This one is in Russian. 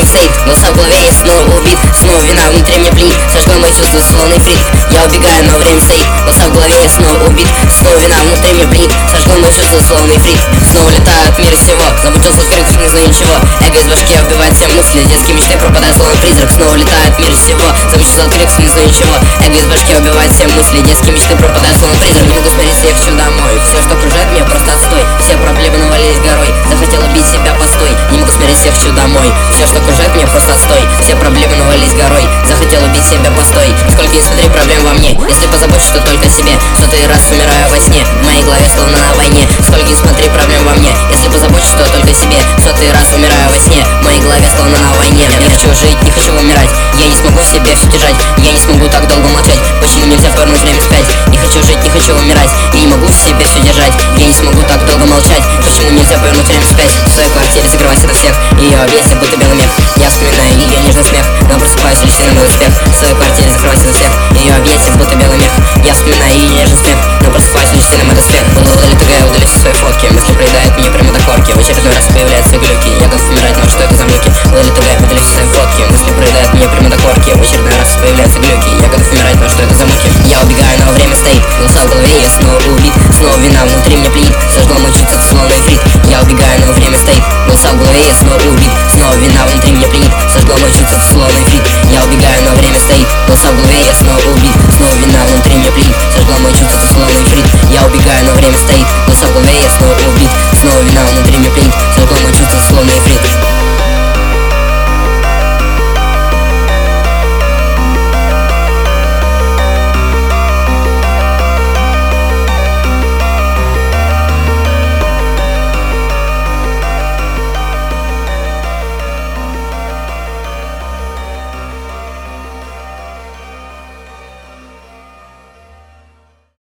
стоит, глаза в голове и снова убит. Снова вина внутри меня пленит, сожгла мои чувства словно фрит. Я убегаю, но время стоит, глаза в голове и снова убит. Снова вина внутри меня пленит, сожгла мои чувства словно фрит. Снова летаю от мира сего, замучился в криках, не знаю ничего. Эго из башки убивает все мысли, детские мечты пропадают словно призрак. Снова летаю от мира сего, замучился от криках, не знаю ничего. Эго из башки убивает все мысли, детские мечты пропадают словно призрак. Не могу смотреть, я хочу домой, все, что окружает меня, просто отстой. Все проблемы навалились горой, захотел убить себя, постой. Не могу смотреть, я хочу домой, все, что окружает меня, просто отстой. Все проблемы навалились горой, захотел убить себя, постой. Сколько не смотри, проблем во мне, если позабочусь, то только себе. Сотый раз умираю во сне, в моей голове словно на войне. Сколько не смотри, проблем во мне, если позабочусь, то только себе. Сотый раз умираю во сне, в моей голове словно на войне. Я хочу жить, не хочу умирать, я не смогу в себе все держать. Я не смогу так долго молчать, почему нельзя повернуть время вспять? Не хочу жить, не хочу умирать, я не могу в себе все держать. Я не смогу так долго молчать, почему нельзя повернуть время вспять? В своей квартире закрывайся от всех, ее объятия будто белый мех. Я вспоминаю ее нежный смех, но просыпаюсь лишь на мой успех. В своей квартире закрывайся от всех, ее объятия будто белый мех.